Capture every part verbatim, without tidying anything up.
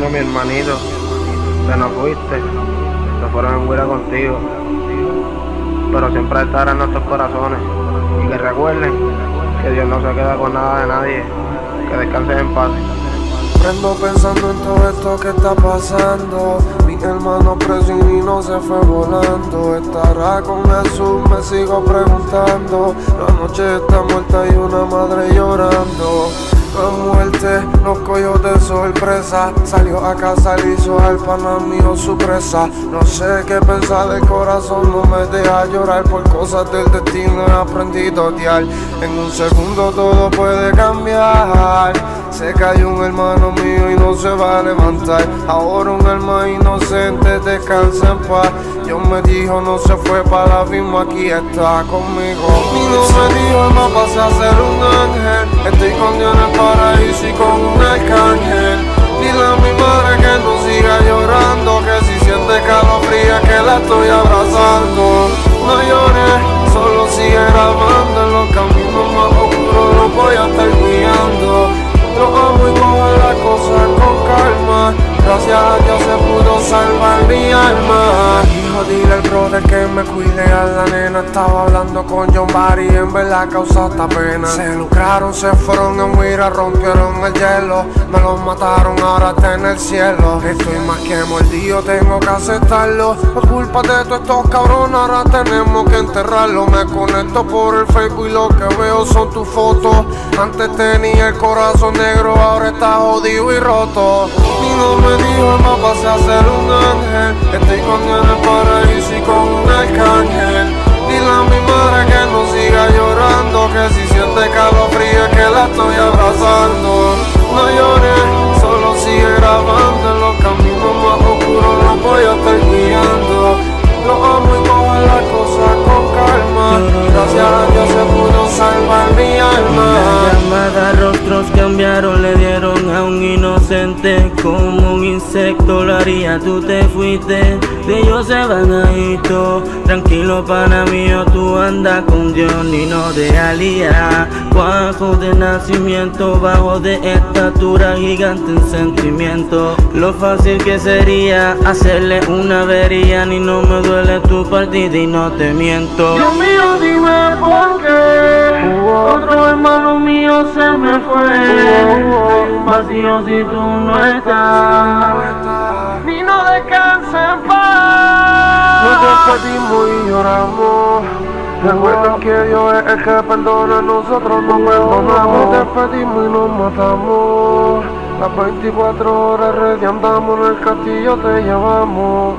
Dímelo, mi hermanito, te no fuiste, se fueron en huida contigo, pero siempre estarán en nuestros corazones. Y que recuerden que Dios no se queda con nada de nadie, que descansen en paz. Prendo pensando en todo esto que está pasando. Mi hermano preso y Nino se fue volando. ¿Estará con Jesús? Me sigo preguntando. La noche está muerta y una madre llorando. La muerte nos cogió de sorpresa. Salió a casa, le hizo al pana mío su presa. No sé qué pensar, del corazón no me deja llorar. Por cosas del destino he aprendido a odiar. En un segundo todo puede cambiar. Se cayó un hermano mío y no se va a levantar. Ahora un alma inocente descansa en paz. Dios me dijo no se fue para la misma, aquí está conmigo. Nino me dijo no pasé a ser un ángel. Estoy con Dios en el paraíso y con un arcángel. Dile a mi madre que no siga llorando, que si siente calofría que la estoy abrazando. No llores, solo sigue grabando. En los caminos más oscuros los voy a estar guiando. Lo amo y cojo las cosas con calma. Gracias a Dios se pudo salvar mi alma. Hijo, dile al brother que me cuide a la nena. Estaba hablando con John Barry, en verdad causa esta pena. Se lucraron, se fueron en huira, rompieron el hielo. Me los mataron, ahora está en el cielo. Estoy más que mordido, tengo que aceptarlo. Por culpa de todos estos cabrones, ahora tenemos que enterrarlo. Me conecto por el Facebook y lo que veo son tus fotos. Antes tenía el corazón negro, ahora está jodido y roto. Nino me dijo no pasé a ser un ángel. Estoy con Dios en el paraíso y con un arcángel. Dile a mi madre que no siga llorando, que si siente calofrío que la estoy abrazando. No llores, solo sigue grabando. En los caminos más oscuros los voy a estar guiando. Lo amo y cojo las cosas con calma. Gracias a Dios se pudo salvar mi alma. La llamada rostros cambiaron, le dieron a un inocente. Como un insecto lo haría, tú te fuiste. De ellos se van a ir todos. Tranquilo pana mío, tú andas con Dios, Nino de Alía. Bajo de nacimiento, bajo de estatura, gigante en sentimiento. Lo fácil que sería hacerle una avería. Ni no me duele tu partida y no te miento. Dios mío, dime por qué otro hermano mío se me fue. Vacío si tú no estás. Ni no descansa en paz. Nos despedimos y lloramos. Recuerden que Dios es el que perdona, nosotros no perdonamos. Nos despedimos y nos matamos. Las veinticuatro horas ready andamos, en el castillo te llevamos.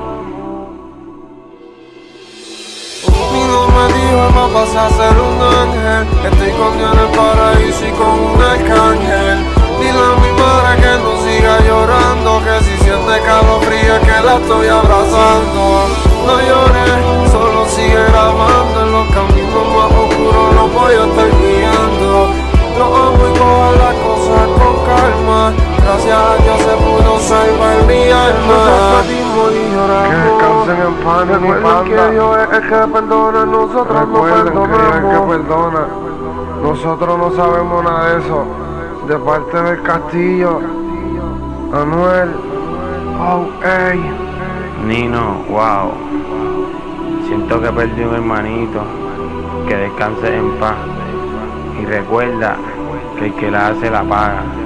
Nino me dijo no pasé a ser un ángel. Estoy con Dios en el paraíso y con un arcángel. Dile a mi madre que no siga llorando, que si siente calofrío que la estoy abrazando. No llores, solo sigue grabando. En los caminos más oscuros los voy a estar guiando. Lo amo y cojo las cosas con calma. Gracias a Dios se pudo salvar mi alma. Nos despedimos y lloramos. Que descansen en paz, mi Recuerden banda. que Dios es el que perdona, nosotros no Recuerden que Dios es el que perdonamos. perdona. Nosotros no sabemos nada de eso. De parte del castillo, Anuel, oh, ey. Nino, wow. Siento que perdí un hermanito. Que descanse en paz. Y recuerda que el que la hace la paga.